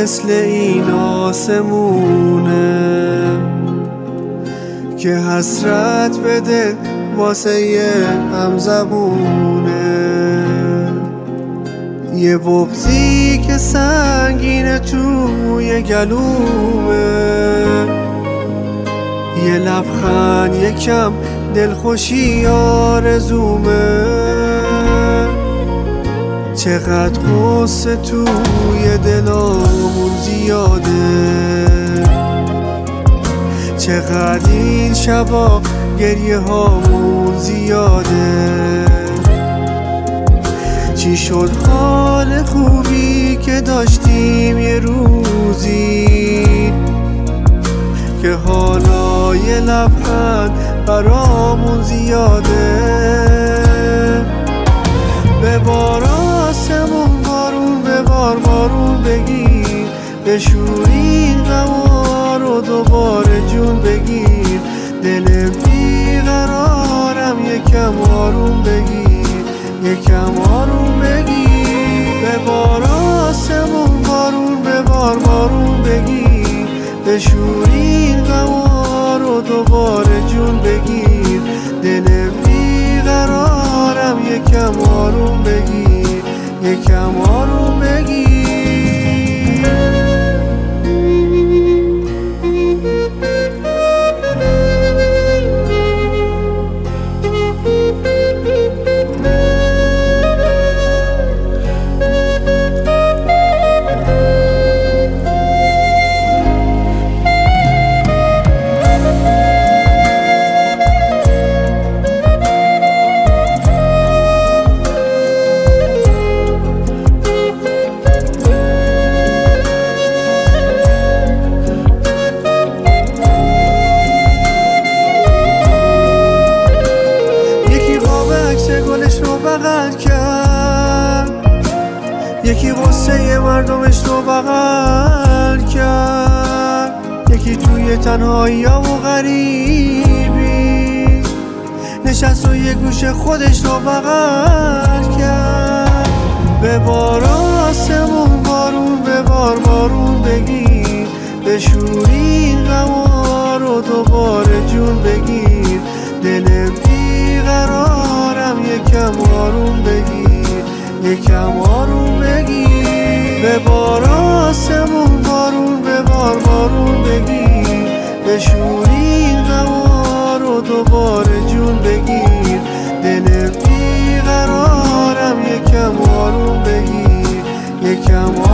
مثل این آسمونه که حسرت به دل واسه همزبونه. یه بغضی که سنگینه توی گلومه، یه لبخند یکم دلخوشی آرزومه. چقدر غصه توی دلامون زیاده، چقدر این شبا گریه هامون زیاده. چی شد حال خوبی که داشتیم یه روزی، که حالا یه لبخند برامون زیاده. ببار آسمون بارون، ببار بارون بگیر، بشورین غما رو دوباره جون بگیر. دل بیقرارم یکم آروم بگیر، یکم آروم بگیر. ببار آسمون بارون، ببار بارون بگیر، بشورین غما رو دوباره جون بگیر. دل بیقرارم یکم آروم بگیر، یکم آروم بگیر. بغل کرد، یکی غصه مردمش رو بغل کرد، یکی توی تنهایی و غریبی نشست و یه گوشه خودش رو بغل کرد. ببار آسمون بارون، ببار بارون بگیر، بشورین غما رو دوباره جون بگیر. دل بیقرارم یکم آروم بگیر، یکم آروم بگیر. ببار آسمون بارون، ببار بارون بگیر، بشورین غما رو دوباره جون بگیر. دل بیقرارم یکم آروم بگیر، یکم آروم